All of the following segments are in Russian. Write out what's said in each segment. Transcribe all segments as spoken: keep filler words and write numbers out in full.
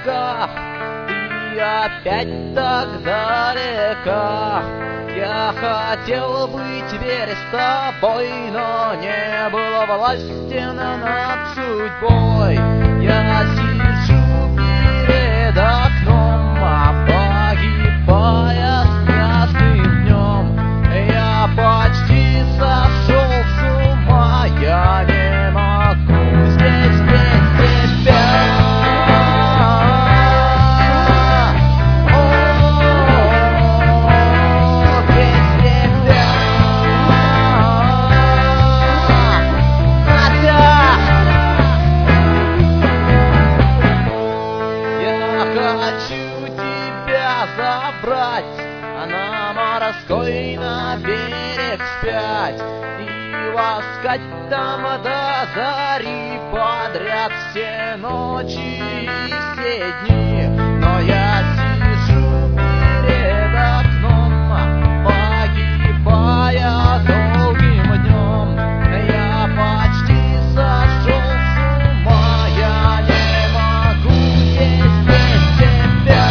песках, и опять так далека. Я хотел быть теперь с тобой, но не было власти над судьбой. Я сижу перед окном, погибая с ясным днем. Я почти сошел с ума, я не могу здесь без тебя. Хочу тебя забрать, а на морской на берег спять и ласкать там до зари подряд все ночи и все дни. Но я сижу перед окном, погибая долгим днем. Я почти сошел с ума, я не могу здесь без тебя.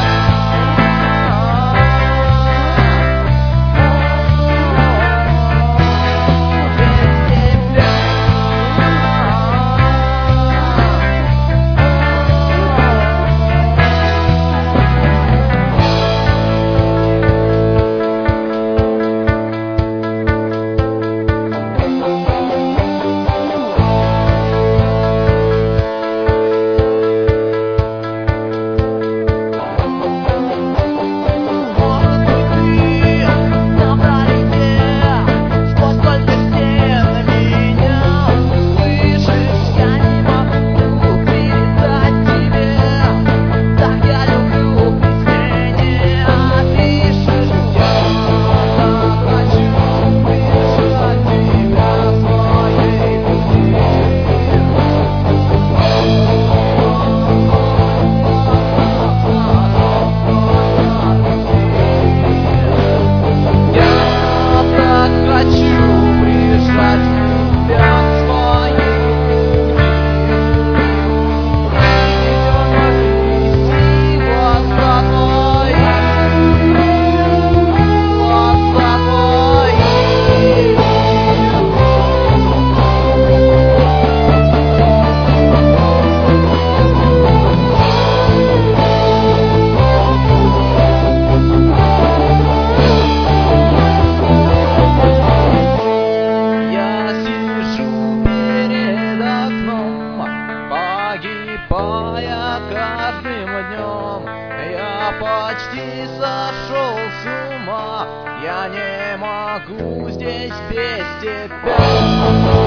Погибая каждым днем, я почти сошел с ума, я не могу здесь без тебя.